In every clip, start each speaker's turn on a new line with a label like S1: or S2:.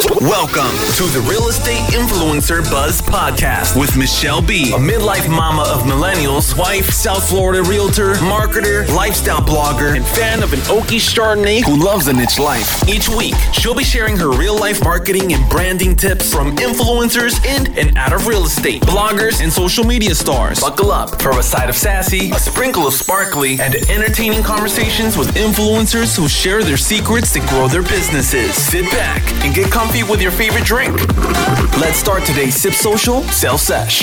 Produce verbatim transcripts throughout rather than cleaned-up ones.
S1: Welcome to the Real Estate Influencer Buzz Podcast with Michelle B., a midlife mama of millennials, wife, South Florida realtor, marketer, lifestyle blogger, and fan of an oaky Chardonnay who loves a niche life. Each week, she'll be sharing her real-life marketing and branding tips from influencers in and out of real estate, bloggers, and social media stars. Buckle up for a side of sassy, a sprinkle of sparkly, and entertaining conversations with influencers who share their secrets to grow their businesses. Sit back and get comfy with your favorite drink. Let's start today's Sip Social Sales Sesh.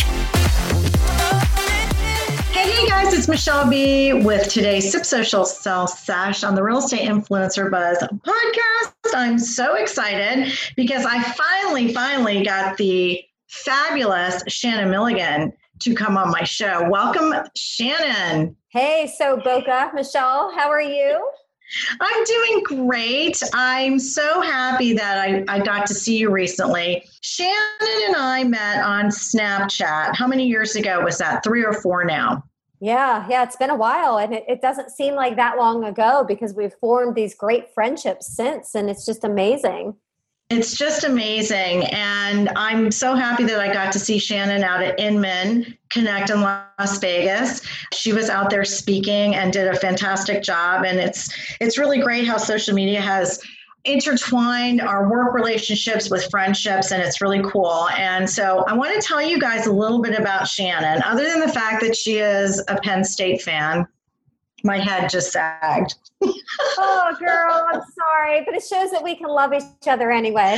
S2: Hey, hey guys, it's Michelle B. with today's Sip Social Sales Sesh on the Real Estate Influencer Buzz podcast. I'm so excited because I finally, finally got the fabulous Shannon Milligan to come on my show. Welcome, Shannon.
S3: Hey, so Boca, Michelle, how are you?
S2: I'm doing great. I'm so happy that I, I got to see you recently. Shannon and I met on Snapchat. How many years ago was that? Three or four now?
S3: Yeah, yeah, it's been a while. And it, it doesn't seem like that long ago because we've formed these great friendships since. And it's just amazing.
S2: It's just amazing. And I'm so happy that I got to see Shannon out at Inman Connect in Las Vegas. She was out there speaking and did a fantastic job. And it's it's really great how social media has intertwined our work relationships with friendships, and it's really cool. And so I want to tell you guys a little bit about Shannon, other than the fact that she is a Penn State fan. My head just sagged.
S3: Oh, girl, I'm sorry, but it shows that we can love each other anyway.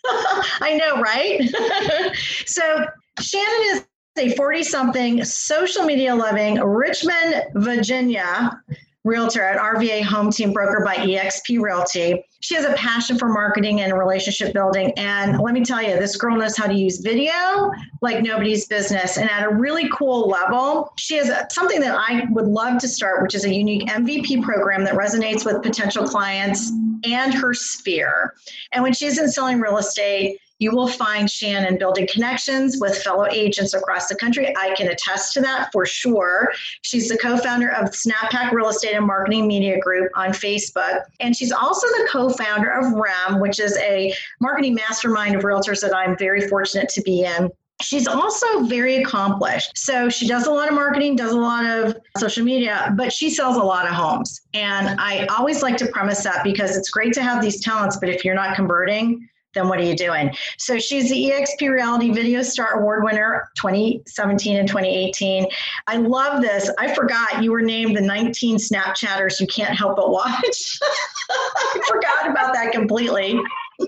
S2: I know, right? So Shannon is a forty-something, social media loving Richmond, Virginia realtor at R V A Home Team Broker by E X P Realty. She has a passion for marketing and relationship building. And let me tell you, this girl knows how to use video like nobody's business. And at a really cool level, she has something that I would love to start, which is a unique M V P program that resonates with potential clients and her sphere. And when she's in selling real estate, you will find Shannon building connections with fellow agents across the country. I can attest to that for sure. She's the co-founder of SnapPack Real Estate and Marketing Media Group on Facebook. And she's also the co-founder of R E M, which is a marketing mastermind of realtors that I'm very fortunate to be in. She's also very accomplished. So she does a lot of marketing, does a lot of social media, but she sells a lot of homes. And I always like to premise that because it's great to have these talents, but if you're not converting, then what are you doing? So she's the E X P Reality Video Star Award winner twenty seventeen and twenty eighteen. I love this. I forgot you were named the nineteen Snapchatters you can't help but watch. I forgot about that completely.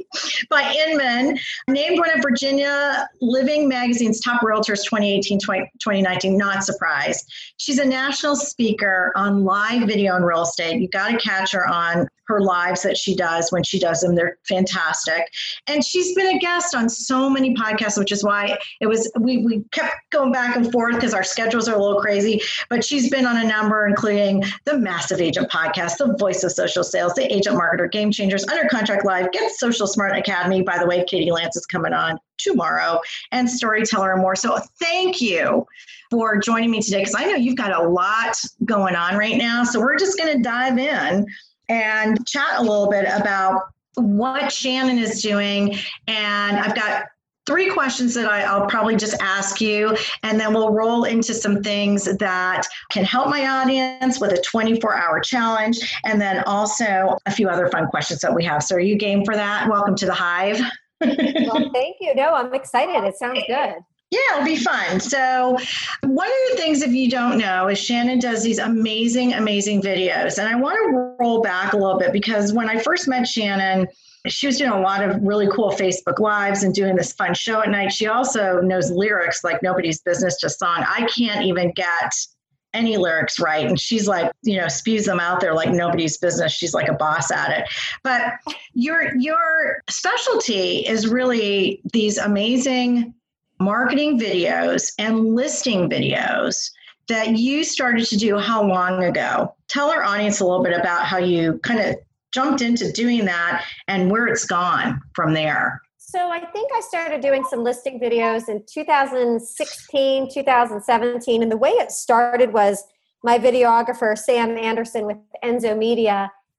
S2: By Inman, named one of Virginia Living Magazine's top realtors twenty eighteen, twenty nineteen, not surprised. She's a national speaker on live video in real estate. You got to catch her on her lives that she does when she does them. They're fantastic. And she's been a guest on so many podcasts, which is why it was, we, we kept going back and forth because our schedules are a little crazy, but she's been on a number, including the Massive Agent Podcast, the Voice of Social Sales, the Agent Marketer, Game Changers, Under Contract Live, Get Social Smart Academy. By the way, Katie Lance is coming on tomorrow, and Storyteller and more. So thank you for joining me today, because I know you've got a lot going on right now. So we're just going to dive in and chat a little bit about what Shannon is doing. And I've got three questions that I, I'll probably just ask you, and then we'll roll into some things that can help my audience with a twenty-four hour challenge, and then also a few other fun questions that we have. So are you game for that? Welcome to the Hive.
S3: Well, thank you. No, I'm excited. It sounds good.
S2: Yeah, it'll be fun. So one of the things, if you don't know, is Shannon does these amazing, amazing videos. And I want to roll back a little bit because when I first met Shannon, she was doing a lot of really cool Facebook Lives and doing this fun show at night. She also knows lyrics like nobody's business, just song. I can't even get any lyrics right. And she's like, you know, spews them out there like nobody's business. She's like a boss at it. But your your specialty is really these amazing marketing videos and listing videos that you started to do how long ago? Tell our audience a little bit about how you kind of jumped into doing that and where it's gone from there.
S3: So I think I started doing some listing videos in two thousand sixteen, two thousand seventeen. And the way it started was my videographer, Sam Anderson with Enzo Media,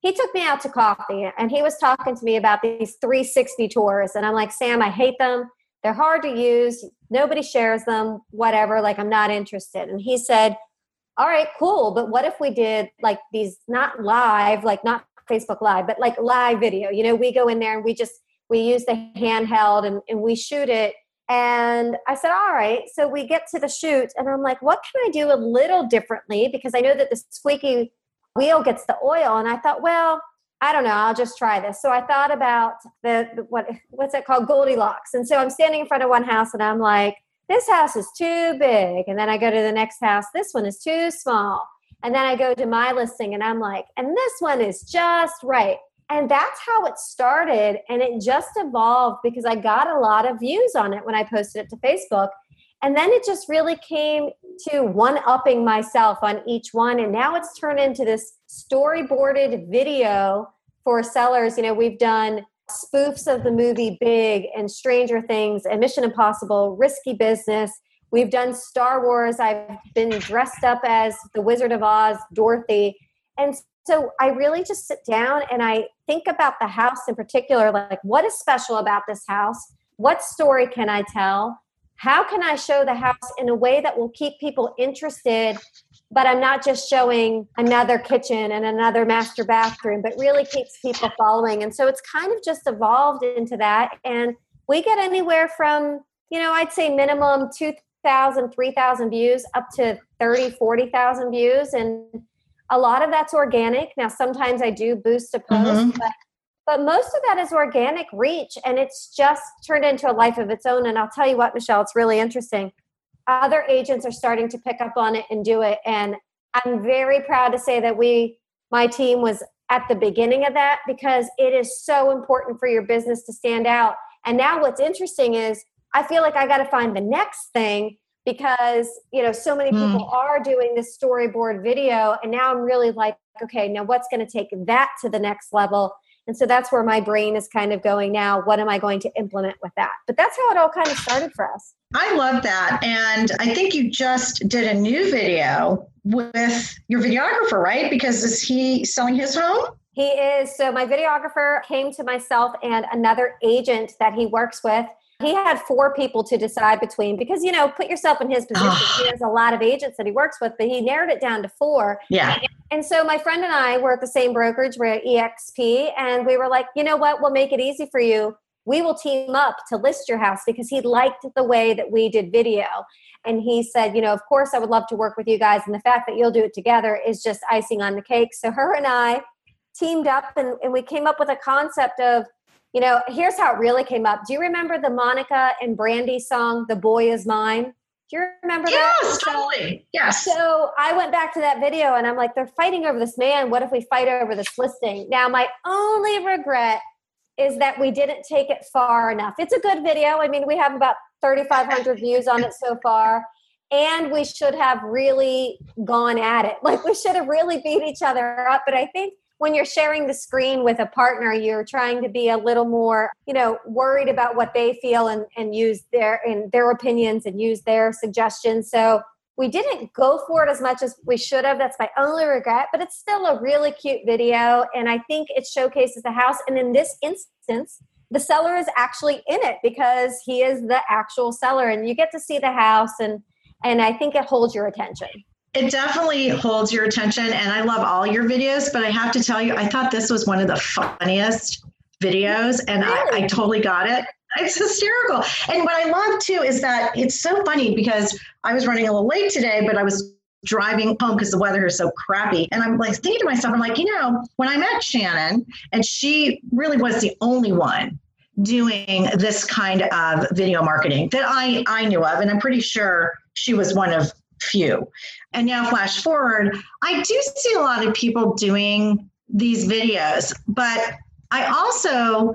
S3: he took me out to coffee and he was talking to me about these three sixty tours. And I'm like, Sam, I hate them. They're hard to use. Nobody shares them, whatever. Like, I'm not interested. And he said, all right, cool. But what if we did like these, not live, like not Facebook Live, but like live video? You know, we go in there and we just, we use the handheld and, and we shoot it. And I said, all right. So we get to the shoot and I'm like, what can I do a little differently? Because I know that the squeaky wheel gets the oil. And I thought, well, I don't know, I'll just try this. So I thought about the, the what what's it called? Goldilocks. And so I'm standing in front of one house and I'm like, this house is too big. And then I go to the next house, this one is too small. And then I go to my listing and I'm like, and this one is just right. And that's how it started. And it just evolved because I got a lot of views on it when I posted it to Facebook. And then it just really came to one-upping myself on each one. And now it's turned into this storyboarded video for sellers. You know, we've done spoofs of the movie Big and Stranger Things and Mission Impossible, Risky Business. We've done Star Wars. I've been dressed up as the Wizard of Oz, Dorothy. And so I really just sit down and I think about the house in particular, like what is special about this house? What story can I tell? How can I show the house in a way that will keep people interested, but I'm not just showing another kitchen and another master bathroom, but really keeps people following. And so it's kind of just evolved into that. And we get anywhere from, you know, I'd say minimum two thousand, three thousand views up to thirty, forty thousand views. And a lot of that's organic. Now, sometimes I do boost a post, mm-hmm. but But most of that is organic reach, and it's just turned into a life of its own. And I'll tell you what, Michelle, it's really interesting. Other agents are starting to pick up on it and do it. And I'm very proud to say that we, my team was at the beginning of that because it is so important for your business to stand out. And now what's interesting is I feel like I got to find the next thing because, you know, so many people mm. are doing this storyboard video. And now I'm really like, okay, now what's going to take that to the next level? And so that's where my brain is kind of going now. What am I going to implement with that? But that's how it all kind of started for us.
S2: I love that. And I think you just did a new video with your videographer, right? Because is he selling his home?
S3: He is. So my videographer came to myself and another agent that he works with. He had four people to decide between because, you know, put yourself in his position. He has a lot of agents that he works with, but he narrowed it down to four.
S2: Yeah.
S3: And so my friend and I were at the same brokerage. We're at E X P. And we were like, you know what? We'll make it easy for you. We will team up to list your house because he liked the way that we did video. And he said, you know, of course, I would love to work with you guys. And the fact that you'll do it together is just icing on the cake. So her and I teamed up and, and we came up with a concept of, you know, here's how it really came up. Do you remember the Monica and Brandy song, The Boy Is Mine? Do you remember
S2: yes,
S3: that?
S2: Yes, totally. Yes.
S3: So I went back to that video and I'm like, they're fighting over this man. What if we fight over this listing? Now, my only regret is that we didn't take it far enough. It's a good video. I mean, we have about thirty-five hundred views on it so far. And we should have really gone at it. Like we should have really beat each other up. But I think when you're sharing the screen with a partner, you're trying to be a little more, you know, worried about what they feel and, and use their and their opinions and use their suggestions. So we didn't go for it as much as we should have. That's my only regret, but it's still a really cute video. And I think it showcases the house. And in this instance, the seller is actually in it because he is the actual seller and you get to see the house. And, and I think it holds your attention.
S2: It definitely holds your attention, and I love all your videos, but I have to tell you, I thought this was one of the funniest videos, and really? I, I totally got it. It's hysterical. And what I love, too, is that it's so funny because I was running a little late today, but I was driving home because the weather is so crappy. And I'm like thinking to myself, I'm like, you know, when I met Shannon, and she really was the only one doing this kind of video marketing that I, I knew of, and I'm pretty sure she was one of few. And now flash forward, I do see a lot of people doing these videos, but I also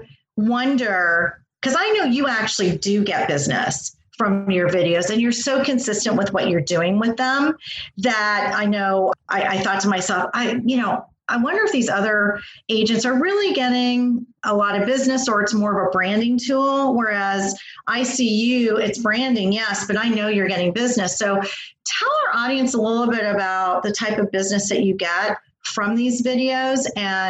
S2: wonder, because I know you actually do get business from your videos and you're so consistent with what you're doing with them that I know I, I thought to myself, I, you know, I wonder if these other agents are really getting a lot of business or it's more of a branding tool. Whereas I see you, it's branding, yes, but I know you're getting business. So tell our audience a little bit about the type of business that you get from these videos and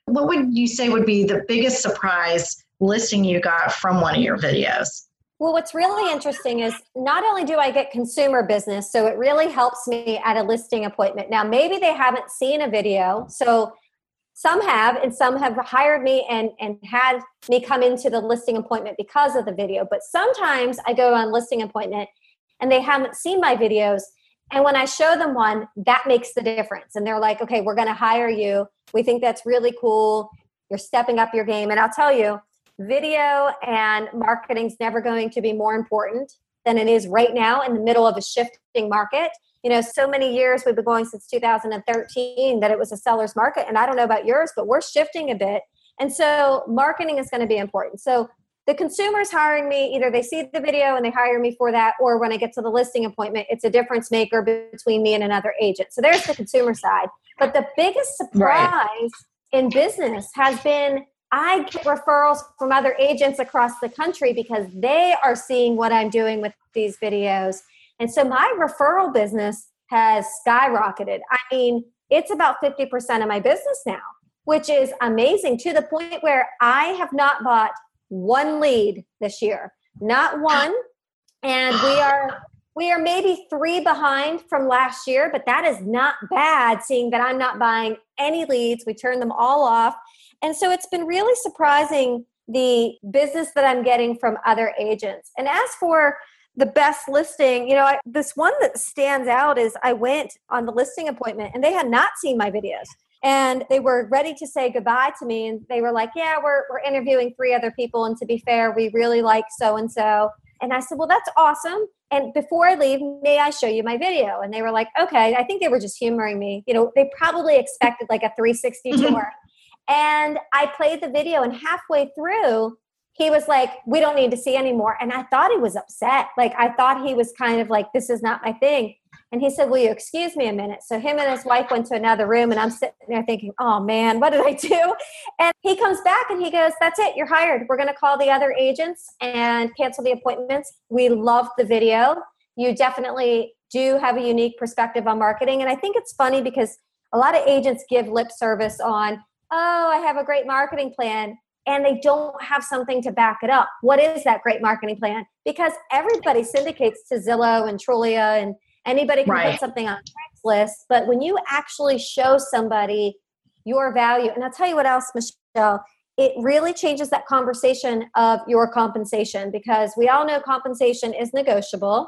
S2: what would you say would be the biggest surprise listing you got from one of your videos?
S3: Well, what's really interesting is not only do I get consumer business, so it really helps me at a listing appointment. Now, maybe they haven't seen a video, so some have, and some have hired me and, and had me come into the listing appointment because of the video. But sometimes I go on listing appointment and they haven't seen my videos. And when I show them one, that makes the difference. And they're like, okay, we're going to hire you. We think that's really cool. You're stepping up your game. And I'll tell you, video and marketing is never going to be more important than it is right now in the middle of a shifting market. You know, so many years we've been going since two thousand thirteen that it was a seller's market. And I don't know about yours, but we're shifting a bit. And so marketing is going to be important. So the consumer's hiring me, either they see the video and they hire me for that, or when I get to the listing appointment, it's a difference maker between me and another agent. So there's the consumer side. But the biggest surprise right. in business has been I get referrals from other agents across the country because they are seeing what I'm doing with these videos. And so my referral business has skyrocketed. I mean, it's about fifty percent of my business now, which is amazing, to the point where I have not bought one lead this year, not one. And we are we are maybe three behind from last year, but that is not bad, seeing that I'm not buying any leads. We turned them all off. And so it's been really surprising, the business that I'm getting from other agents. And as for the best listing, you know, I, this one that stands out is I went on the listing appointment and they had not seen my videos. And they were ready to say goodbye to me. And they were like, yeah, we're we're interviewing three other people. And to be fair, we really like so-and-so. And I said, well, that's awesome. And before I leave, may I show you my video? And they were like, okay. I think they were just humoring me. You know, they probably expected like a three sixty tour. And I played the video, and halfway through, he was like, we don't need to see anymore. And I thought he was upset. Like, I thought he was kind of like, this is not my thing. And he said, will you excuse me a minute? So him and his wife went to another room, and I'm sitting there thinking, oh man, what did I do? And he comes back and he goes, that's it, you're hired. We're going to call the other agents and cancel the appointments. We loved the video. You definitely do have a unique perspective on marketing. And I think it's funny because a lot of agents give lip service on, oh, I have a great marketing plan, and they don't have something to back it up. What is that great marketing plan? Because everybody syndicates to Zillow and Trulia, and anybody can right. put something on Craigslist. But when you actually show somebody your value, and I'll tell you what else, Michelle, it really changes that conversation of your compensation, because we all know compensation is negotiable.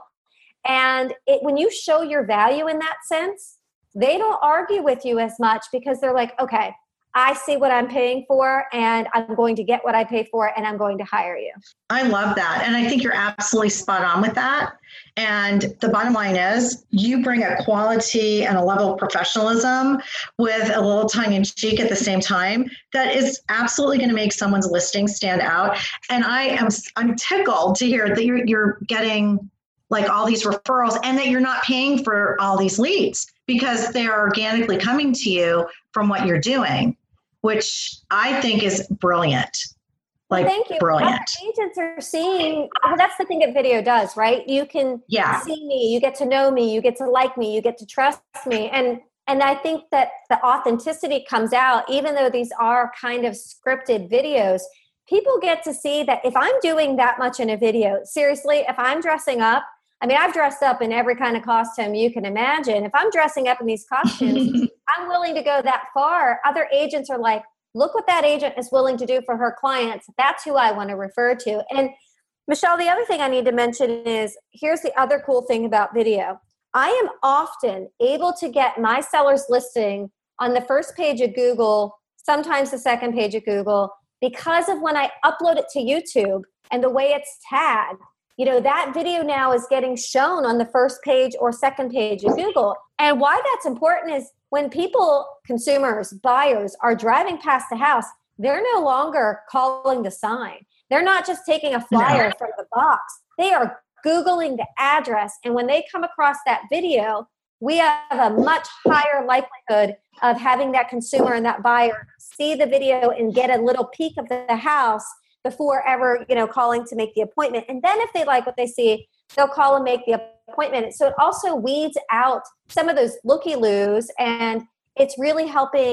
S3: And it, when you show your value in that sense, they don't argue with you as much, because they're like, okay, I see what I'm paying for, and I'm going to get what I pay for, and I'm going to hire you.
S2: I love that. And I think you're absolutely spot on with that. And the bottom line is, you bring a quality and a level of professionalism with a little tongue in cheek at the same time that is absolutely going to make someone's listing stand out. And I am I'm tickled to hear that you're you're getting like all these referrals, and that you're not paying for all these leads, because they're organically coming to you from what you're doing, which I think is brilliant. Like,
S3: thank you.
S2: Brilliant.
S3: Other agents are seeing, well, that's the thing that video does, right? You can
S2: yeah.
S3: see me, you get to know me, you get to like me, you get to trust me. And and I think that the authenticity comes out, even though these are kind of scripted videos. People get to see that if I'm doing that much in a video, seriously, if I'm dressing up, I mean, I've dressed up in every kind of costume you can imagine. If I'm dressing up in these costumes, I'm willing to go that far. Other agents are like, look what that agent is willing to do for her clients. That's who I want to refer to. And Michelle, the other thing I need to mention is, here's the other cool thing about video. I am often able to get my seller's listing on the first page of Google, sometimes the second page of Google, because of when I upload it to YouTube and the way it's tagged. You know, that video now is getting shown on the first page or second page of Google. And why that's important is when people, consumers, buyers are driving past the house, they're no longer calling the sign. They're not just taking a flyer no. from the box. They are Googling the address. And when they come across that video, we have a much higher likelihood of having that consumer and that buyer see the video and get a little peek of the house before ever, you know, calling to make the appointment. And then if they like what they see, they'll call and make the appointment. So it also weeds out some of those looky-loos, and it's really helping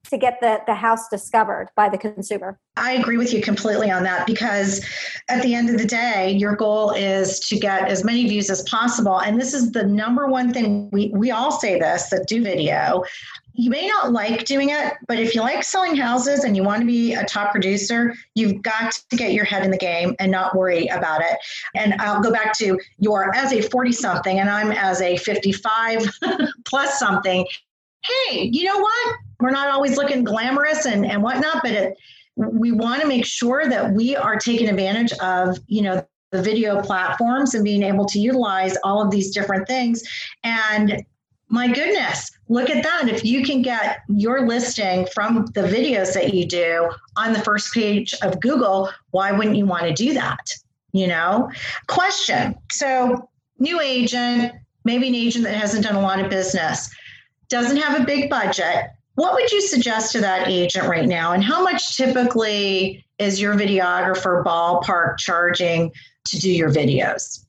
S3: to get the, the house discovered by the consumer.
S2: I agree with you completely on that, because at the end of the day, your goal is to get as many views as possible. And this is the number one thing. We, we all say this that do video. You may not like doing it, but if you like selling houses and you want to be a top producer, you've got to get your head in the game and not worry about it. And I'll go back to you're as a forty something and I'm as a fifty-five plus something. Hey, you know what? We're not always looking glamorous and, and whatnot, but it, we want to make sure that we are taking advantage of, you know, the video platforms and being able to utilize all of these different things. And my goodness, look at that. If you can get your listing from the videos that you do on the first page of Google, why wouldn't you want to do that? You know, question. So new agent, maybe an agent that hasn't done a lot of business, doesn't have a big budget. What would you suggest to that agent right now? And how much typically is your videographer ballpark charging to do your videos?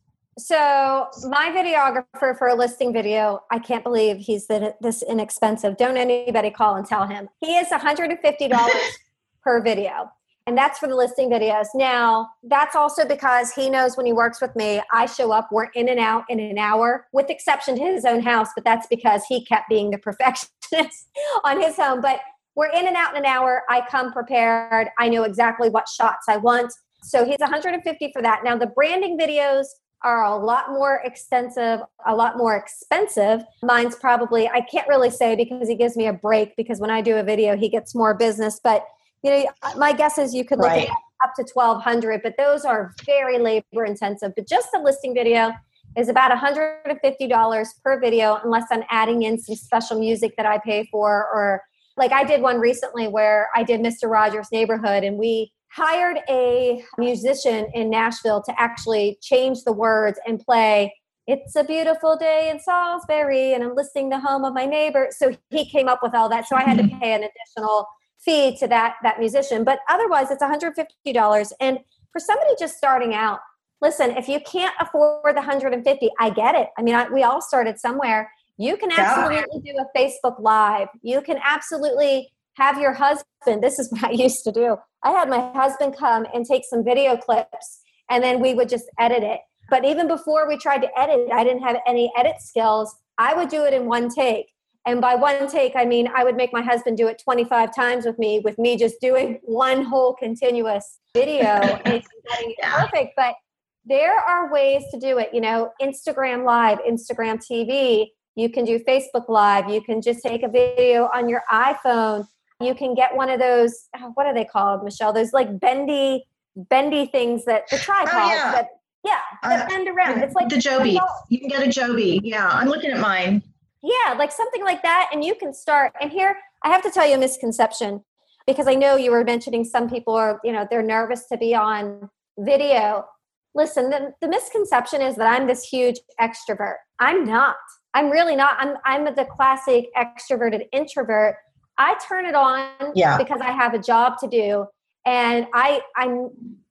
S3: So my videographer for a listing video, I can't believe he's this inexpensive. Don't anybody call and tell him. He is one hundred fifty dollars per video. And that's for the listing videos. Now, that's also because he knows when he works with me, I show up, we're in and out in an hour, with exception to his own house, but that's because he kept being the perfectionist on his home. But we're in and out in an hour. I come prepared. I know exactly what shots I want. So he's one hundred fifty dollars for that. Now, the branding videos are a lot more extensive, a lot more expensive. Mine's probably, I can't really say because he gives me a break, because when I do a video, he gets more business. But you know, my guess is you could look
S2: right.
S3: at up to twelve hundred dollars, but those are very labor intensive. But just the listing video is about one hundred fifty dollars per video, unless I'm adding in some special music that I pay for. Or like I did one recently where I did Mister Rogers' Neighborhood, and we hired a musician in Nashville to actually change the words and play "It's a beautiful day in Salisbury and I'm listing the home of my neighbor." So he came up with all that. So I had to pay an additional fee to that that musician. But otherwise, it's one hundred fifty dollars. And for somebody just starting out, listen, if you can't afford the one hundred fifty dollars, I get it. I mean, I, we all started somewhere. You can absolutely do a Facebook Live. You can absolutely have your husband. This is what I used to do. I had my husband come and take some video clips, and then we would just edit it. But even before we tried to edit, I didn't have any edit skills. I would do it in one take. And by one take, I mean, I would make my husband do it twenty-five times with me, with me just doing one whole continuous video and getting it perfect. But there are ways to do it. You know, Instagram Live, Instagram T V. You can do Facebook Live. You can just take a video on your iPhone. You can get one of those, what are they called, Michelle? Those like bendy, bendy things that the tripods
S2: oh, yeah.
S3: that, yeah, that uh, bend around. It's like
S2: the Joby. You can get a Joby. Yeah, I'm looking at mine.
S3: Yeah, like something like that. And you can start. And here, I have to tell you a misconception, because I know you were mentioning some people are, you know, they're nervous to be on video. Listen, the, the misconception is that I'm this huge extrovert. I'm not. I'm really not. I'm I'm the classic extroverted introvert. I turn it on yeah. because I have a job to do. And I, I'm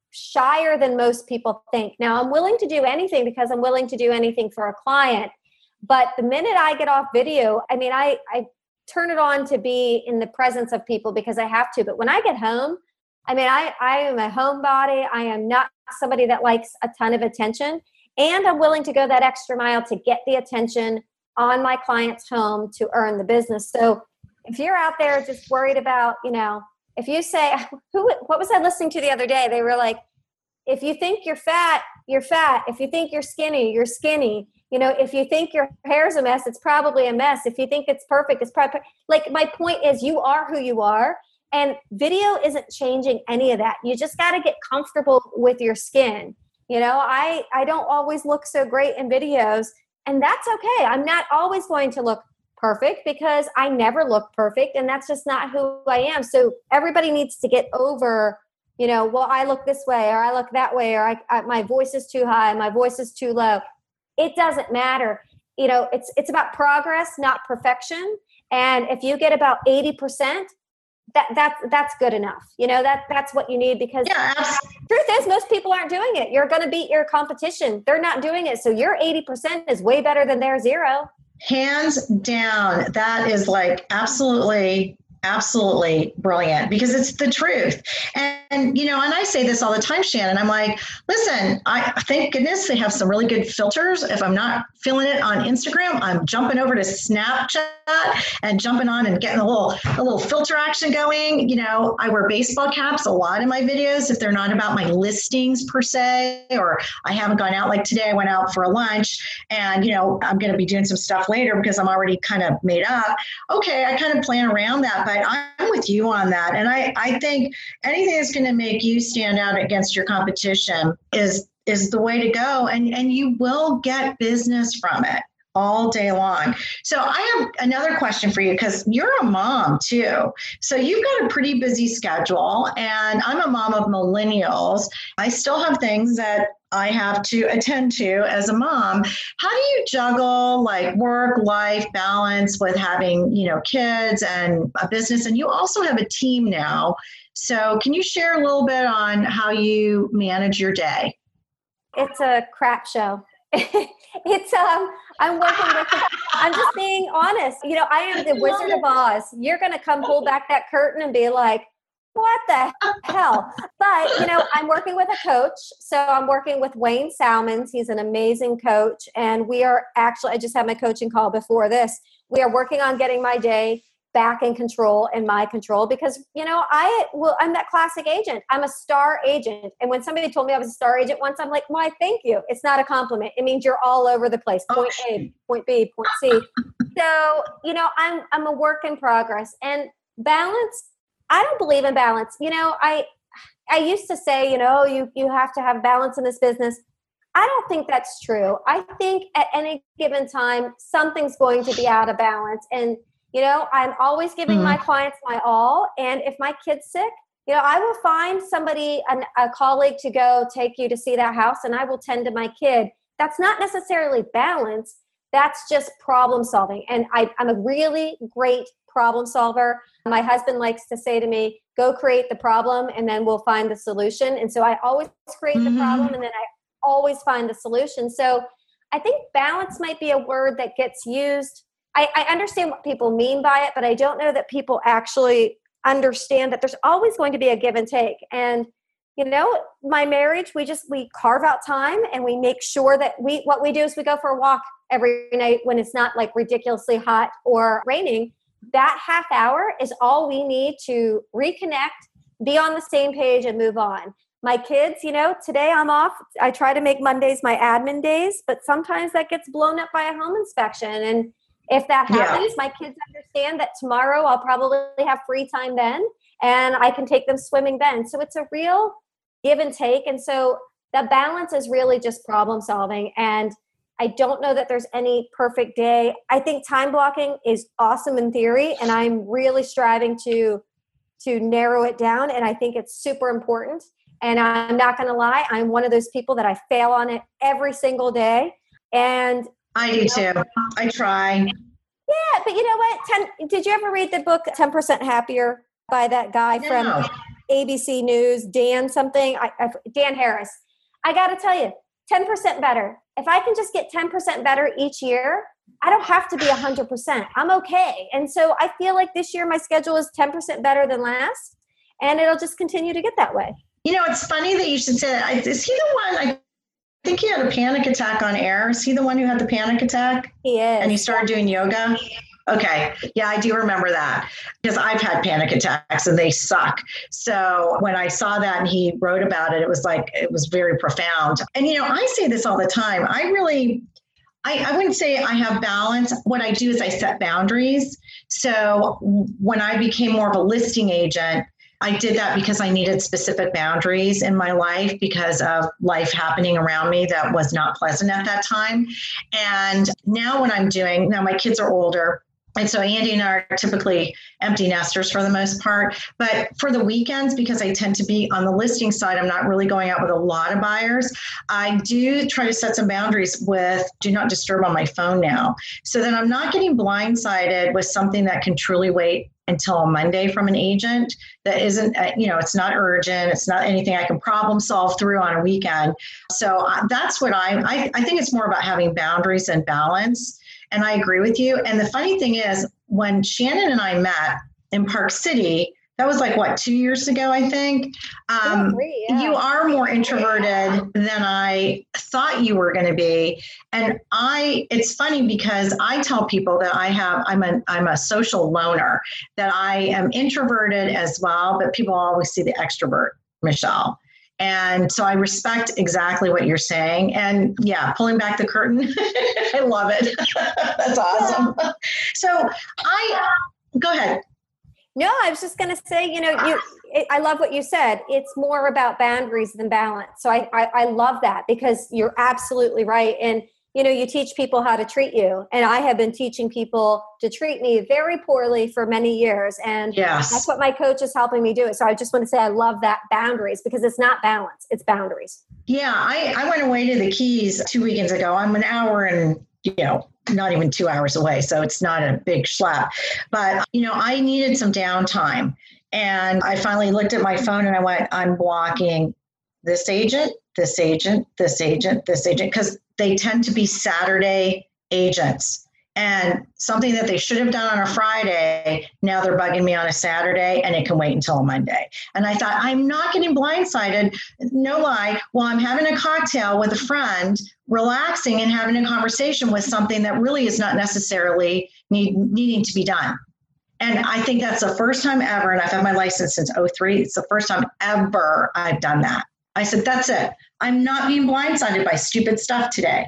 S3: shyer than most people think. Now, I'm willing to do anything because I'm willing to do anything for a client. But the minute I get off video, I mean, I, I turn it on to be in the presence of people because I have to. But when I get home, I mean, I, I am a homebody. I am not somebody that likes a ton of attention. And I'm willing to go that extra mile to get the attention on my client's home to earn the business. So if you're out there just worried about, you know, if you say, who, what was I listening to the other day? They were like, if you think you're fat, you're fat. If you think you're skinny, you're skinny. You know, if you think your hair's a mess, it's probably a mess. If you think it's perfect, it's probably like, my point is you are who you are, and video isn't changing any of that. You just got to get comfortable with your skin. You know, I, I don't always look so great in videos, and that's okay. I'm not always going to look perfect because I never look perfect, and that's just not who I am. So everybody needs to get over, you know, well, I look this way or I look that way, or I, I, my voice is too high, my voice is too low. It doesn't matter. You know, it's it's about progress, not perfection. And if you get about eighty percent, that that's that's good enough. You know, that that's what you need, because
S2: yeah,
S3: the truth is most people aren't doing it. You're going to beat your competition. They're not doing it. So your eighty percent is way better than their zero.
S2: Hands down. That is like absolutely absolutely brilliant because it's the truth. And, and, you know, and I say this all the time, Shannon, I'm like, listen, I thank goodness they have some really good filters. If I'm not feeling it on Instagram, I'm jumping over to Snapchat and jumping on and getting a little, a little filter action going. You know, I wear baseball caps a lot in my videos if they're not about my listings per se, or I haven't gone out. Like today I went out for a lunch and, you know, I'm going to be doing some stuff later because I'm already kind of made up. Okay. I kind of plan around that, but I'm with you on that. And I, I think anything that's going to make you stand out against your competition is, is the way to go. And, and you will get business from it all day long. So I have another question for you because you're a mom too. So you've got a pretty busy schedule and I'm a mom of millennials. I still have things that I have to attend to as a mom. How do you juggle like work-life balance with having, you know, kids and a business? And you also have a team now. So can you share a little bit on how you manage your day?
S3: It's a crap show. It's um I'm working with I'm just being honest. You know, I am the Wizard of Oz. You're gonna come pull back that curtain and be like, what the hell? But you know, I'm working with a coach. So I'm working with Wayne Salmons. He's an amazing coach. And we are actually I just had my coaching call before this. We are working on getting my day back in control and my control because, you know, I will, I'm that classic agent. I'm a star agent. And when somebody told me I was a star agent once, I'm like, why, thank you. It's not a compliment. It means you're all over the place. Point A, point B, point C. So, you know, I'm, I'm a work in progress and balance. I don't believe in balance. You know, I, I used to say, you know, you, you have to have balance in this business. I don't think that's true. I think at any given time, something's going to be out of balance. And you know, I'm always giving mm-hmm. my clients my all. And if my kid's sick, you know, I will find somebody, an, a colleague to go take you to see that house and I will tend to my kid. That's not necessarily balance. That's just problem solving. And I, I'm a really great problem solver. My husband likes to say to me, go create the problem and then we'll find the solution. And so I always create mm-hmm. the problem and then I always find the solution. So I think balance might be a word that gets used. I, I understand what people mean by it, but I don't know that people actually understand that there's always going to be a give and take. And, you know, my marriage, we just, we carve out time and we make sure that we, what we do is we go for a walk every night when it's not like ridiculously hot or raining. That half hour is all we need to reconnect, be on the same page and move on. My kids, you know, today I'm off. I try to make Mondays my admin days, but sometimes that gets blown up by a home inspection. And if that happens, yeah. my kids understand that tomorrow I'll probably have free time then and I can take them swimming then. So it's a real give and take. And so the balance is really just problem solving. And I don't know that there's any perfect day. I think time blocking is awesome in theory. And I'm really striving to, to narrow it down. And I think it's super important. And I'm not going to lie. I'm one of those people that I fail on it every single day. And
S2: I do too. I try.
S3: Yeah, but you know what? ten, did you ever read the book ten percent Happier by that guy no. from A B C News, Dan something? I, I, Dan Harris. I got to tell you, ten percent better. If I can just get ten percent better each year, I don't have to be one hundred percent. I'm okay. And so I feel like this year my schedule is ten percent better than last, and it'll just continue to get that way.
S2: You know, it's funny that you should say that. Is he the one? I I think he had a panic attack on air. Is he the one who had the panic attack?
S3: He is.
S2: And he started doing yoga? Okay. Yeah, I do remember that because I've had panic attacks and they suck. So when I saw that and he wrote about it, it was like, it was very profound. And, you know, I say this all the time. I really, I, I wouldn't say I have balance. What I do is I set boundaries. So when I became more of a listing agent, I did that because I needed specific boundaries in my life because of life happening around me that was not pleasant at that time. And now what I'm doing, now my kids are older. And so Andy and I are typically empty nesters for the most part. But for the weekends, because I tend to be on the listing side, I'm not really going out with a lot of buyers. I do try to set some boundaries with do not disturb on my phone now. So that I'm not getting blindsided with something that can truly wait until a Monday from an agent that isn't, you know, it's not urgent. It's not anything I can problem solve through on a weekend. So uh, that's what I, I, I think it's more about having boundaries and balance. And I agree with you. And the funny thing is, when Shannon and I met, in Park City. That was like, what, two years ago, I think. Um,
S3: three, yeah.
S2: You are more introverted than I thought you were going to be. And I, it's funny because I tell people that I have, I'm a, I'm a social loner, that I am introverted as well, but people always see the extrovert, Michelle. And so I respect exactly what you're saying. And yeah, pulling back the curtain, I love it. That's awesome. So I, go ahead.
S3: No, I was just going to say, you know, you. It, I love what you said. It's more about boundaries than balance. So I, I, I love that because you're absolutely right. And, you know, you teach people how to treat you. And I have been teaching people to treat me very poorly for many years. And
S2: yes.
S3: That's what my coach is helping me do. So I just want to say I love that boundaries because it's not balance, it's boundaries.
S2: Yeah, I, I went away to the Keys two weekends ago. I'm an hour and, you know, not even two hours away. So it's not a big schlep. But, you know, I needed some downtime. And I finally looked at my phone and I went, I'm blocking this agent, this agent, this agent, this agent, because they tend to be Saturday agents. And something that they should have done on a Friday, now they're bugging me on a Saturday and it can wait until a Monday. And I thought, I'm not getting blindsided, no lie, while I'm having a cocktail with a friend, relaxing and having a conversation with something that really is not necessarily need, needing to be done. And I think that's the first time ever, and I've had my license since oh three, it's the first time ever I've done that. I said, that's it. I'm not being blindsided by stupid stuff today.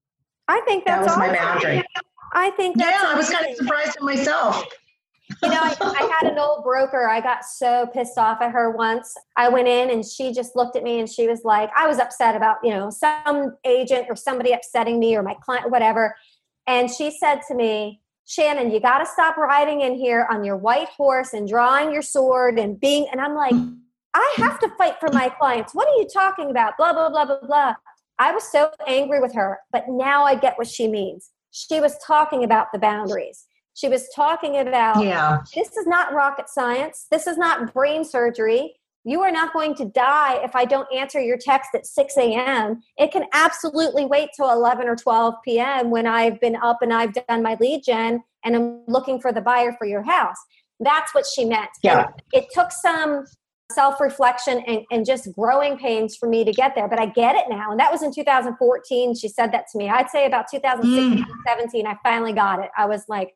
S3: I think that's
S2: that was
S3: awesome.
S2: my boundary.
S3: I think that's
S2: yeah,
S3: amazing.
S2: I was kind of surprised at myself.
S3: You know, I, I had an old broker. I got so pissed off at her once. I went in and she just looked at me and she was like, I was upset about, you know, some agent or somebody upsetting me or my client or whatever. And she said to me, Shannon, you got to stop riding in here on your white horse and drawing your sword and being, and I'm like, I have to fight for my clients. What are you talking about? Blah, blah, blah, blah, blah. I was so angry with her, but now I get what she means. She was talking about the boundaries. She was talking about,
S2: yeah.
S3: This is not rocket science. This is not brain surgery. You are not going to die if I don't answer your text at six a.m. It can absolutely wait till eleven or twelve p.m. when I've been up and I've done my lead gen and I'm looking for the buyer for your house. That's what she meant.
S2: Yeah.
S3: And it took some self-reflection and, and just growing pains for me to get there. But I get it now. And that was in two thousand fourteen. She said that to me. I'd say about two thousand sixteen, mm. seventeen, I finally got it. I was like,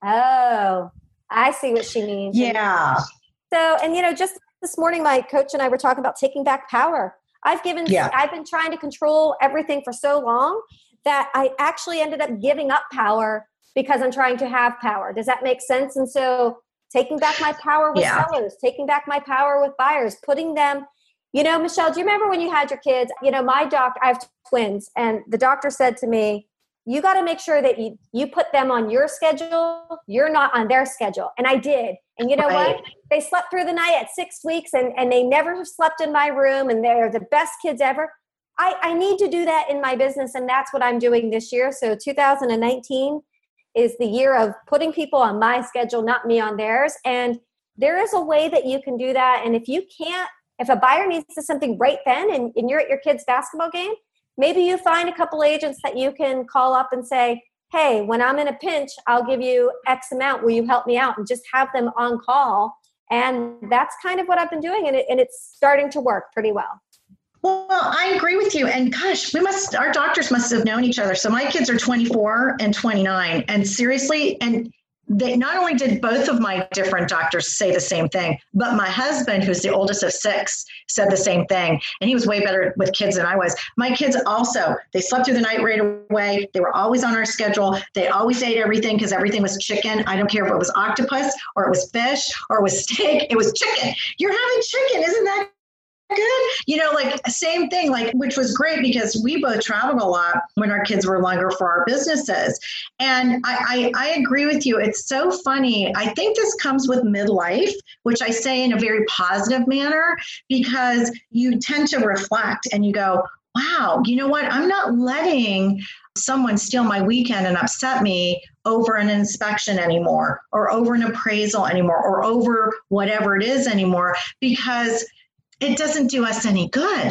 S3: oh, I see what she means.
S2: Yeah.
S3: And so, and you know, just this morning, my coach and I were talking about taking back power. I've given,
S2: yeah.
S3: I've been trying to control everything for so long that I actually ended up giving up power because I'm trying to have power. Does that make sense? And so taking back my power with
S2: yeah.
S3: sellers, taking back my power with buyers, putting them, you know, Michelle, do you remember when you had your kids? You know, my doctor, I have twins, and the doctor said to me, you got to make sure that you, you put them on your schedule. You're not on their schedule. And I did. And you know right. what? They slept through the night at six weeks and, and they never slept in my room. And they're the best kids ever. I, I need to do that in my business. And that's what I'm doing this year. So two thousand nineteen is the year of putting people on my schedule, not me on theirs. And there is a way that you can do that. And if you can't, if a buyer needs something right then and, and you're at your kid's basketball game, maybe you find a couple agents that you can call up and say, hey, when I'm in a pinch, I'll give you X amount. Will you help me out? And just have them on call. And that's kind of what I've been doing. And, it, and it's starting to work pretty well.
S2: Well, I agree with you. And gosh, we must, our doctors must have known each other. So my kids are twenty-four and twenty-nine. And seriously, and they not only did both of my different doctors say the same thing, but my husband, who's the oldest of six, said the same thing. And he was way better with kids than I was. My kids also, they slept through the night right away. They were always on our schedule. They always ate everything because everything was chicken. I don't care if it was octopus or it was fish or it was steak. It was chicken. You're having chicken. Isn't that good? You know, like same thing, like, which was great because we both traveled a lot when our kids were younger for our businesses. And I, I, I agree with you. It's so funny. I think this comes with midlife, which I say in a very positive manner, because you tend to reflect and you go, wow, you know what? I'm not letting someone steal my weekend and upset me over an inspection anymore, or over an appraisal anymore, or over whatever it is anymore, because it doesn't do us any good.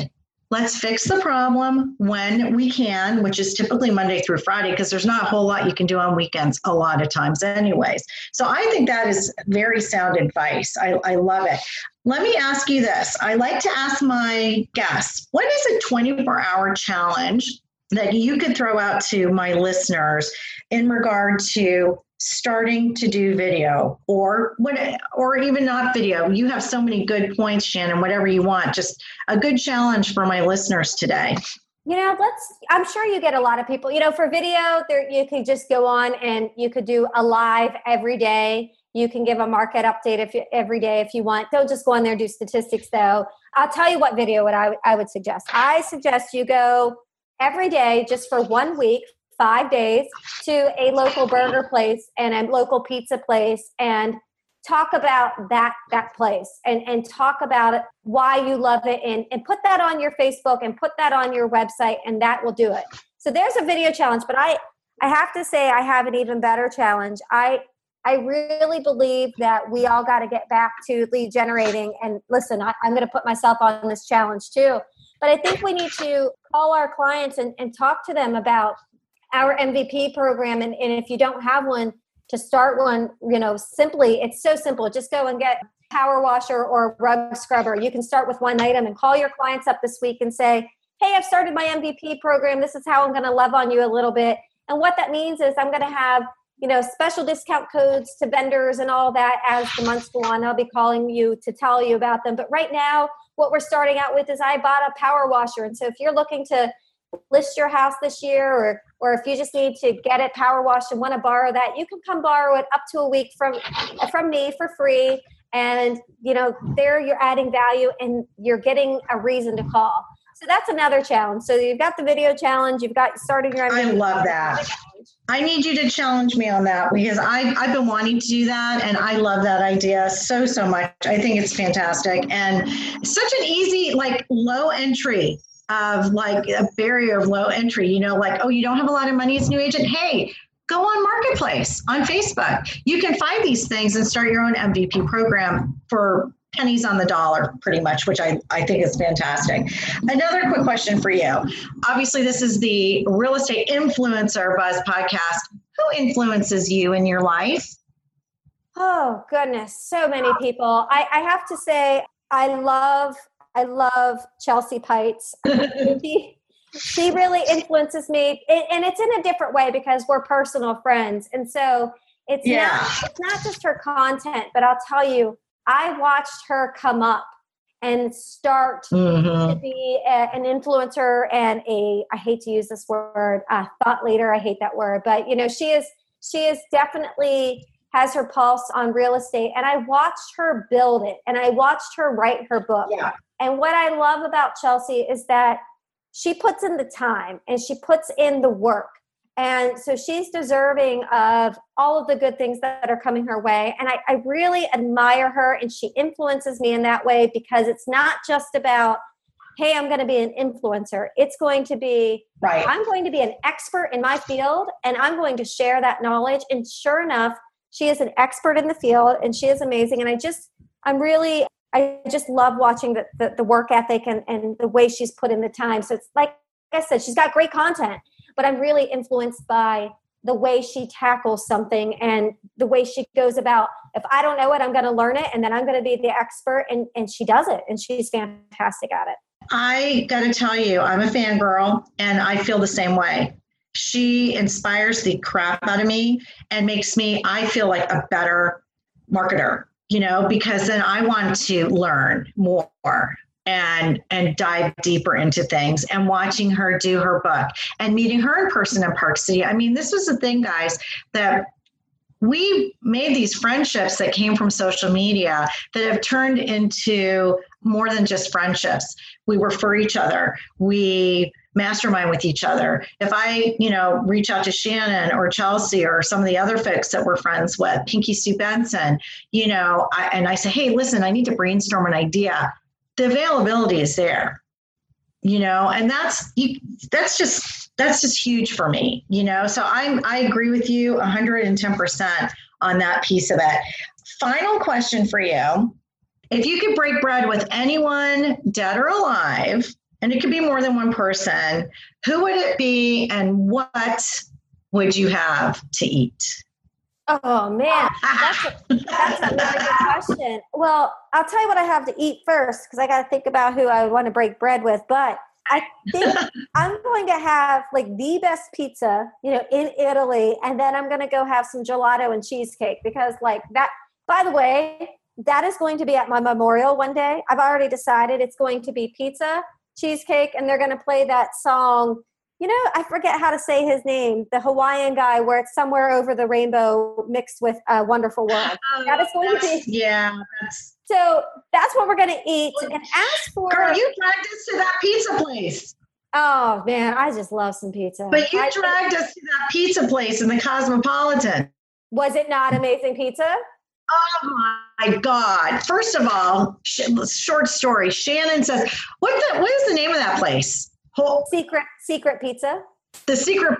S2: Let's fix the problem when we can, which is typically Monday through Friday, because there's not a whole lot you can do on weekends a lot of times anyways. So I think that is very sound advice. I, I love it. Let me ask you this. I like to ask my guests, what is a twenty-four hour challenge that you could throw out to my listeners in regard to starting to do video, or what, or even not video? You have so many good points, Shannon, whatever you want, just a good challenge for my listeners today.
S3: You know, let's, I'm sure you get a lot of people, you know, for video there, you could just go on and you could do a live every day. You can give a market update if you, every day if you want. Don't just go on there and do statistics though. I'll tell you what video what I, I would suggest. I suggest you go every day just for one week, five days, to a local burger place and a local pizza place and talk about that that place and, and talk about it, why you love it, and, and put that on your Facebook and put that on your website, and that will do it. So there's a video challenge, but I, I have to say I have an even better challenge. I I really believe that we all got to get back to lead generating. And listen, I, I'm going to put myself on this challenge too. But I think we need to call our clients and, and talk to them about our M V P program. And, and if you don't have one, to start one, you know, simply, it's so simple. Just go and get power washer or rug scrubber. You can start with one item and call your clients up this week and say, hey, I've started my M V P program. This is how I'm going to love on you a little bit. And what that means is I'm going to have, you know, special discount codes to vendors and all that as the months go on. I'll be calling you to tell you about them. But right now, what we're starting out with is I bought a power washer. And so if you're looking to list your house this year, or or if you just need to get it power washed and want to borrow that, you can come borrow it up to a week from from me for free. And, you know, there you're adding value and you're getting a reason to call. So that's another challenge. So you've got the video challenge. You've got starting your.
S2: I love that. I need you to challenge me on that, because I've, I've been wanting to do that. And I love that idea so, so much. I think it's fantastic. And such an easy, like low entry of like a barrier of low entry, you know, like, oh, you don't have a lot of money as a new agent. Hey, go on Marketplace on Facebook. You can find these things and start your own M V P program for pennies on the dollar, pretty much, which I, I think is fantastic. Another quick question for you. Obviously, this is the Real Estate Influencer Buzz podcast. Who influences you in your life?
S3: Oh, goodness. So many people. I, I have to say, I love, I love Chelsea Pites. she, she really influences me. And it's in a different way because we're personal friends. And so it's, yeah. not, it's not just her content, but I'll tell you, I watched her come up and start mm-hmm. to be a, an influencer and a, I hate to use this word, a thought leader. I hate that word, but you know, she is, she is definitely has her pulse on real estate. And I watched her build it and I watched her write her book. Yeah. And what I love about Chelsea is that she puts in the time and she puts in the work. And so she's deserving of all of the good things that are coming her way. And I, I really admire her, and she influences me in that way because it's not just about, hey, I'm going to be an influencer. It's going to be, right. I'm going to be an expert in my field, and I'm going to share that knowledge. And sure enough, she is an expert in the field, and she is amazing. And I just, I'm really, I just love watching the, the, the work ethic and, and the way she's put in the time. So it's like I said, she's got great content. But I'm really influenced by the way she tackles something and the way she goes about, if I don't know it, I'm going to learn it, and then I'm going to be the expert, and, and she does it, and she's fantastic at it.
S2: I got to tell you, I'm a fangirl, and I feel the same way. She inspires the crap out of me and makes me, I feel like a better marketer, you know, because then I want to learn more and and dive deeper into things, and watching her do her book and meeting her in person in Park City. I mean, this was the thing, guys, that we made these friendships that came from social media that have turned into more than just friendships. We were for each other. We mastermind with each other. If I, you know, reach out to Shannon or Chelsea or some of the other folks that we're friends with, Pinky Sue Benson, you know, I, and I say, hey, listen, I need to brainstorm an idea. The availability is there, you know, and that's, you, that's just, that's just huge for me, you know? So I'm, I agree with you one hundred ten percent on that piece of it. Final question for you. If you could break bread with anyone dead or alive and it could be more than one person, who would it be and what would you have to eat?
S3: Oh man, that's a, that's a really good question. Well, I'll tell you what I have to eat first because I got to think about who I would want to break bread with. But I think I'm going to have like the best pizza, you know, in Italy, and then I'm going to go have some gelato and cheesecake because, like that. By the way, that is going to be at my memorial one day. I've already decided it's going to be pizza, cheesecake, and they're going to play that song. You know, I forget how to say his name, the Hawaiian guy where it's somewhere over the rainbow mixed with a Wonderful World.
S2: Oh,
S3: that is going to be.
S2: Yeah. That's,
S3: so that's what we're going to eat. And as for.
S2: Girl, you dragged us to that pizza place.
S3: Oh, man, I just love some pizza.
S2: But you
S3: I,
S2: dragged us to that pizza place in the Cosmopolitan.
S3: Was it not amazing pizza?
S2: Oh my God. First of all, sh- short story. Shannon says, what the, what is the name of that place? Whole,
S3: secret, secret pizza.
S2: The secret.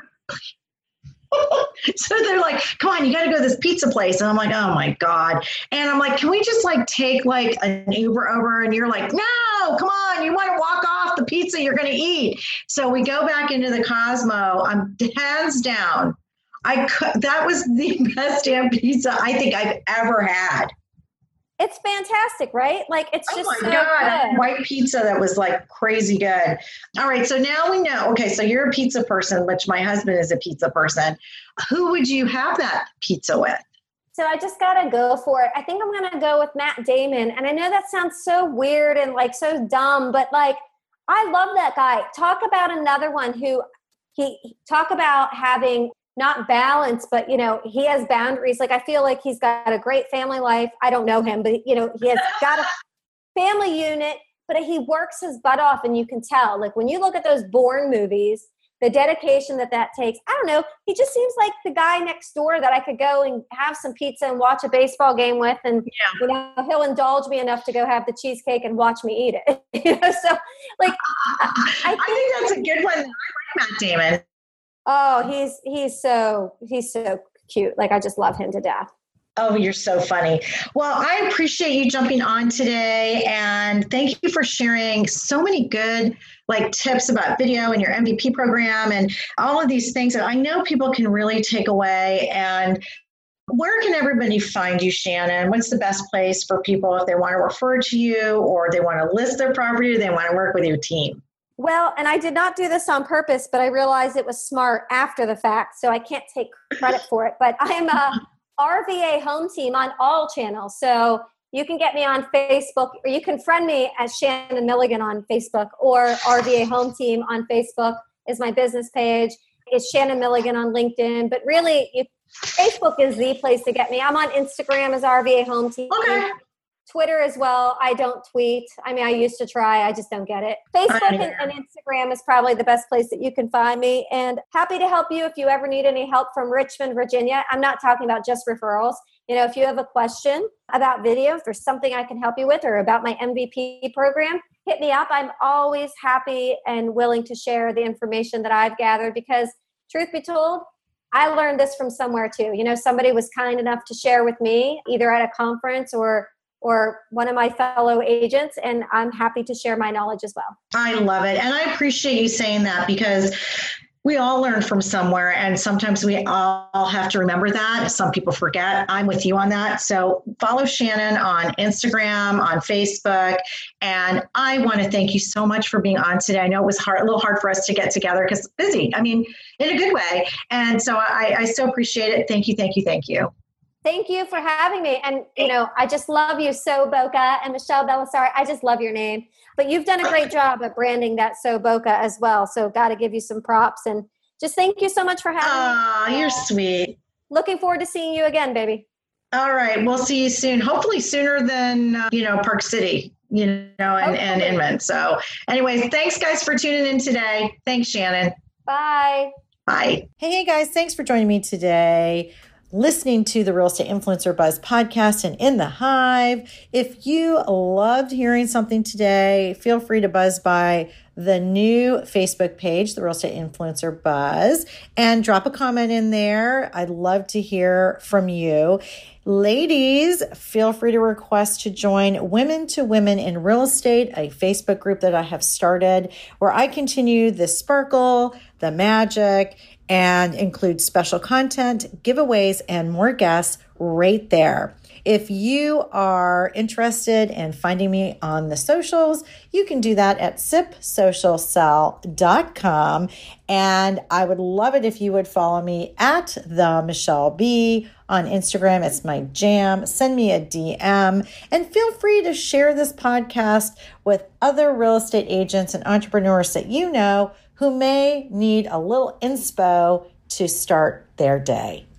S2: So they're like, come on, you got to go to this pizza place. And I'm like, oh my God. And I'm like, can we just like take like an Uber over? And you're like, no, come on. You want to walk off the pizza you're going to eat. So we go back into the Cosmo. I'm hands down. I could, that was the best damn pizza I think I've ever had.
S3: It's fantastic, right? Like it's
S2: oh
S3: just
S2: my
S3: so
S2: God,
S3: good.
S2: White pizza that was like crazy good. All right, so now we know. Okay, so you're a pizza person, which my husband is a pizza person. Who would you have that pizza with?
S3: So I just got to go for it. I think I'm going to go with Matt Damon. And I know that sounds so weird and like so dumb, but like I love that guy. Talk about another one who he talk about having not balance, but, you know, he has boundaries. Like, I feel like he's got a great family life. I don't know him, but, you know, he has got a family unit, but he works his butt off, and you can tell. Like, when you look at those Bourne movies, the dedication that that takes, I don't know, he just seems like the guy next door that I could go and have some pizza and watch a baseball game with, and, yeah. you know, he'll indulge me enough to go have the cheesecake and watch me eat it. You know, so, like,
S2: I, I, think, I think that's a good one. I like Matt Damon.
S3: Oh, he's he's so he's so cute. Like I just love him to death.
S2: Oh, you're so funny. Well, I appreciate you jumping on today, and thank you for sharing so many good like tips about video and your M V P program and all of these things that I know people can really take away. And where can everybody find you, Shannon? What's the best place for people if they want to refer to you or they want to list their property or they want to work with your team?
S3: Well, and I did not do this on purpose, but I realized it was smart after the fact, so I can't take credit for it. But I am a R V A Home Team on all channels. So you can get me on Facebook, or you can friend me as Shannon Milligan on Facebook, or R V A Home Team on Facebook is my business page. It's Shannon Milligan on LinkedIn. But really, you, Facebook is the place to get me. I'm on Instagram as R V A Home Team. Okay. Twitter as well. I don't tweet. I mean, I used to try. I just don't get it. Facebook and, and Instagram is probably the best place that you can find me. And happy to help you if you ever need any help from Richmond, Virginia. I'm not talking about just referrals. You know, if you have a question about video, if there's something I can help you with, or about my M V P program, hit me up. I'm always happy and willing to share the information that I've gathered because, truth be told, I learned this from somewhere too. You know, somebody was kind enough to share with me either at a conference or or one of my fellow agents, and I'm happy to share my knowledge as well. I
S2: love it. And I appreciate you saying that because we all learn from somewhere, and sometimes we all have to remember that. Some people forget. I'm with you on that. So follow Shannon on Instagram, on Facebook, and I want to thank you so much for being on today. I know it was hard, a little hard for us to get together because it's busy. I mean, in a good way. And so I, I so appreciate it. Thank you, thank you, thank you.
S3: Thank you for having me. And, you know, I just love you so, Boca, and Michelle Belisari. I just love your name. But you've done a great job at branding that So Boca as well. So got to give you some props. And just thank you so much for having
S2: oh, me. Oh, you're
S3: uh,
S2: sweet.
S3: Looking forward to seeing you again, baby.
S2: All right. We'll see you soon. Hopefully sooner than, uh, you know, Park City, you know, and, and Inman. So anyways, thanks, guys, for tuning in today. Thanks, Shannon.
S3: Bye.
S2: Bye.
S4: Hey, hey, guys. Thanks for joining me today. Listening to the Real Estate Influencer Buzz podcast and In the Hive. If you loved hearing something today, feel free to buzz by the new Facebook page, The Real Estate Influencer Buzz, and drop a comment in there. I'd love to hear from you. Ladies, feel free to request to join Women to Women in Real Estate, a Facebook group that I have started where I continue the sparkle, the magic, and include special content, giveaways, and more guests right there. If you are interested in finding me on the socials, you can do that at sip social sell dot com. And I would love it if you would follow me at the Michelle B on Instagram. It's my jam. Send me a D M and feel free to share this podcast with other real estate agents and entrepreneurs that you know who may need a little inspo to start their day.